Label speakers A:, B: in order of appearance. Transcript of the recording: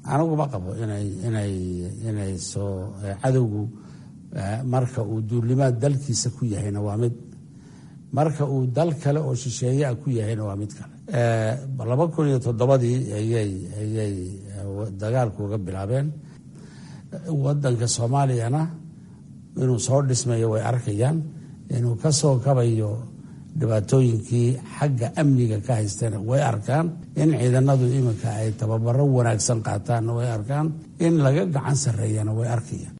A: aniguma qabo inay soo cadowgu marka uu duulimaad dalkiisa ku yahayna waa mid, marka uu dal kale oo shisheeyaa ku yahayna waa mid kale. 2007 ayay dagaalku uga bilaabeen. Wadanka Soomaaliyana inuu soo dhismayo way arkayaan, inuu ka soo kabayo dhibaatooyinkii xagga amniga ka haystana way arkaan, in ciidanadu iminka ay tababaro wanaagsan qaataan way arkaan, in laga gacan sarreeyana way arkayaan.